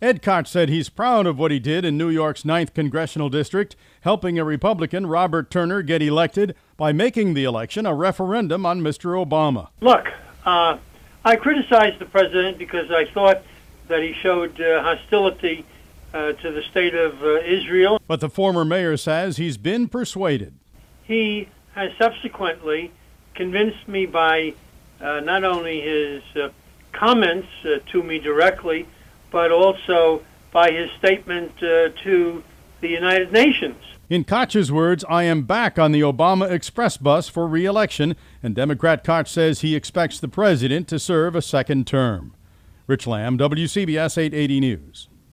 Ed Koch said he's proud of what he did in New York's 9th Congressional District, helping a Republican, Robert Turner, get elected by making the election a referendum on Mr. Obama. Look, I criticized the president because I thought that he showed hostility to the state of Israel. But the former mayor says he's been persuaded. He has subsequently convinced me by not only his comments to me directly, but also by his statement to the United Nations. In Koch's words, I am back on the Obama Express bus for re-election, and Democrat Koch says he expects the president to serve a second term. Rich Lamb, WCBS 880 News.